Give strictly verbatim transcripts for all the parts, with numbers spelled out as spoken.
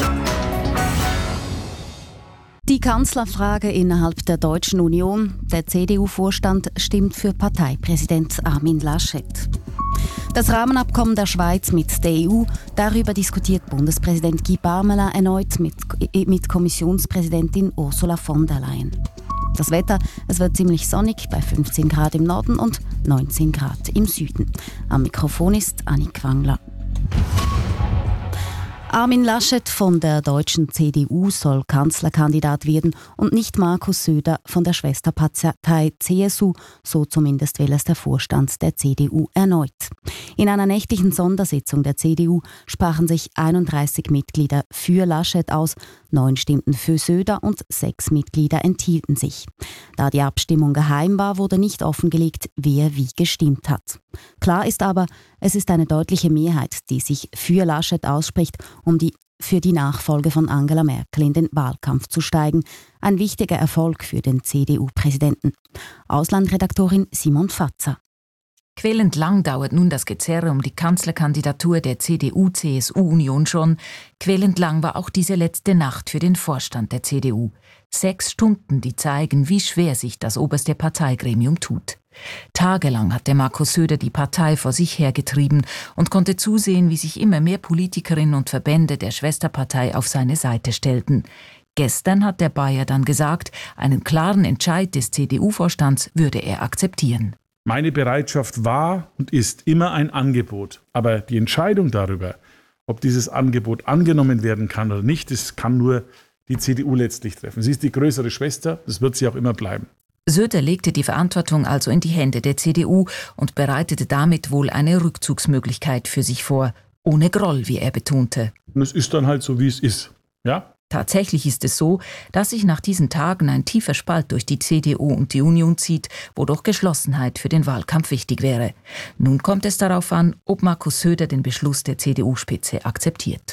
Die Kanzlerfrage innerhalb der Deutschen Union. Der C D U-Vorstand stimmt für Parteipräsident Armin Laschet. Das Rahmenabkommen der Schweiz mit der E U, darüber diskutiert Bundespräsident Guy Parmelin erneut mit, mit Kommissionspräsidentin Ursula von der Leyen. Das Wetter, es wird ziemlich sonnig bei fünfzehn Grad im Norden und neunzehn Grad im Süden. Am Mikrofon ist Annik Wangler. Armin Laschet von der deutschen C D U soll Kanzlerkandidat werden und nicht Markus Söder von der Schwesterpartei C S U, so zumindest will es der Vorstand der C D U erneut. In einer nächtlichen Sondersitzung der C D U sprachen sich einunddreißig Mitglieder für Laschet aus, neun stimmten für Söder und sechs Mitglieder enthielten sich. Da die Abstimmung geheim war, wurde nicht offengelegt, wer wie gestimmt hat. Klar ist aber, es ist eine deutliche Mehrheit, die sich für Laschet ausspricht, um die, für die Nachfolge von Angela Merkel in den Wahlkampf zu steigen. Ein wichtiger Erfolg für den C D U-Präsidenten. Auslandredaktorin Simon Fatzer. Quälend lang dauert nun das Gezerre um die Kanzlerkandidatur der C D U-C S U-Union schon. Quälend lang war auch diese letzte Nacht für den Vorstand der C D U. Sechs Stunden, die zeigen, wie schwer sich das oberste Parteigremium tut. Tagelang hat der Markus Söder die Partei vor sich hergetrieben und konnte zusehen, wie sich immer mehr Politikerinnen und Verbände der Schwesterpartei auf seine Seite stellten. Gestern hat der Bayer dann gesagt, einen klaren Entscheid des C D U-Vorstands würde er akzeptieren. Meine Bereitschaft war und ist immer ein Angebot. Aber die Entscheidung darüber, ob dieses Angebot angenommen werden kann oder nicht, das kann nur die C D U letztlich treffen. Sie ist die größere Schwester, das wird sie auch immer bleiben. Söder legte die Verantwortung also in die Hände der C D U und bereitete damit wohl eine Rückzugsmöglichkeit für sich vor. Ohne Groll, wie er betonte. Und es ist dann halt so, wie es ist. Ja? Tatsächlich ist es so, dass sich nach diesen Tagen ein tiefer Spalt durch die C D U und die Union zieht, wodurch Geschlossenheit für den Wahlkampf wichtig wäre. Nun kommt es darauf an, ob Markus Söder den Beschluss der C D U-Spitze akzeptiert.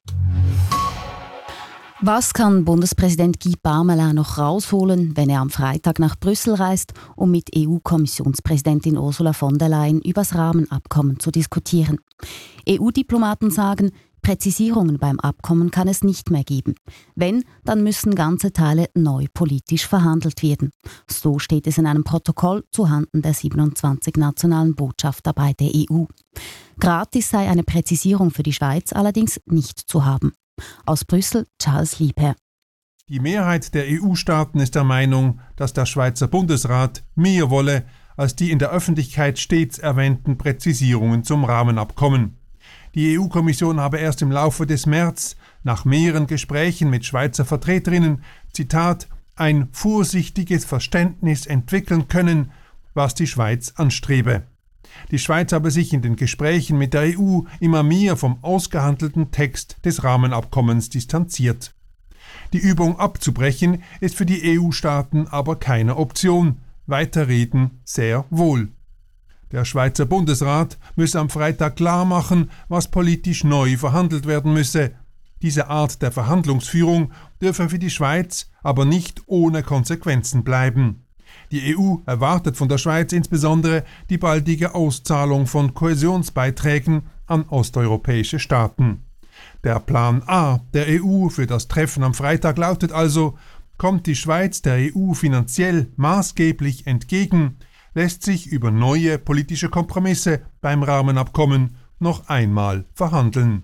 Was kann Bundespräsident Guy Parmelin noch rausholen, wenn er am Freitag nach Brüssel reist, um mit E U-Kommissionspräsidentin Ursula von der Leyen über das Rahmenabkommen zu diskutieren? E U-Diplomaten sagen, Präzisierungen beim Abkommen kann es nicht mehr geben. Wenn, dann müssen ganze Teile neu politisch verhandelt werden. So steht es in einem Protokoll zuhanden der siebenundzwanzig nationalen Botschafter bei der E U. Gratis sei eine Präzisierung für die Schweiz allerdings nicht zu haben. Aus Brüssel Charles Liebherr. Die Mehrheit der E U-Staaten ist der Meinung, dass der Schweizer Bundesrat mehr wolle als die in der Öffentlichkeit stets erwähnten Präzisierungen zum Rahmenabkommen. Die E U-Kommission habe erst im Laufe des März, nach mehreren Gesprächen mit Schweizer Vertreterinnen, Zitat, ein vorsichtiges Verständnis entwickeln können, was die Schweiz anstrebe. Die Schweiz habe sich in den Gesprächen mit der E U immer mehr vom ausgehandelten Text des Rahmenabkommens distanziert. Die Übung abzubrechen ist für die E U-Staaten aber keine Option. Weiterreden sehr wohl. Der Schweizer Bundesrat müsse am Freitag klarmachen, was politisch neu verhandelt werden müsse. Diese Art der Verhandlungsführung dürfe für die Schweiz aber nicht ohne Konsequenzen bleiben. Die E U erwartet von der Schweiz insbesondere die baldige Auszahlung von Kohäsionsbeiträgen an osteuropäische Staaten. Der Plan A der E U für das Treffen am Freitag lautet also, kommt die Schweiz der E U finanziell maßgeblich entgegen, lässt sich über neue politische Kompromisse beim Rahmenabkommen noch einmal verhandeln.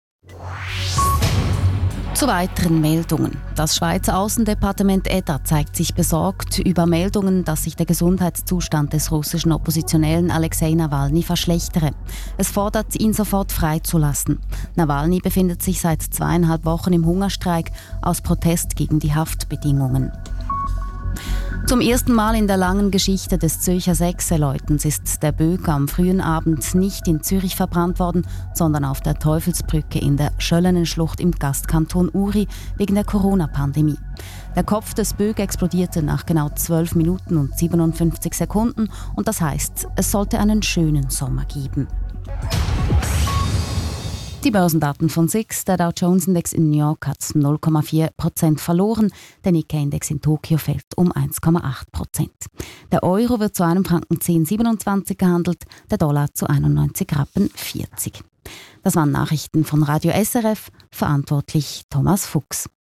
Zu weiteren Meldungen. Das Schweizer Außendepartement E D A zeigt sich besorgt über Meldungen, dass sich der Gesundheitszustand des russischen Oppositionellen Alexei Nawalny verschlechtere. Es fordert, ihn sofort freizulassen. Nawalny befindet sich seit zweieinhalb Wochen im Hungerstreik aus Protest gegen die Haftbedingungen. Zum ersten Mal in der langen Geschichte des Zürcher Sechseläutens ist der Böck am frühen Abend nicht in Zürich verbrannt worden, sondern auf der Teufelsbrücke in der Schöllenenschlucht im Gastkanton Uri wegen der Corona-Pandemie. Der Kopf des Böck explodierte nach genau zwölf Minuten und siebenundfünfzig Sekunden und das heißt, es sollte einen schönen Sommer geben. Die Börsendaten von S I X, der Dow Jones Index in New York hat null Komma vier Prozent verloren, der Nikkei-Index in Tokio fällt um eins Komma acht Prozent. Der Euro wird zu einem Franken zehn Komma siebenundzwanzig gehandelt, der Dollar zu einundneunzig Rappen vierzig. Das waren Nachrichten von Radio S R F, verantwortlich Thomas Fuchs.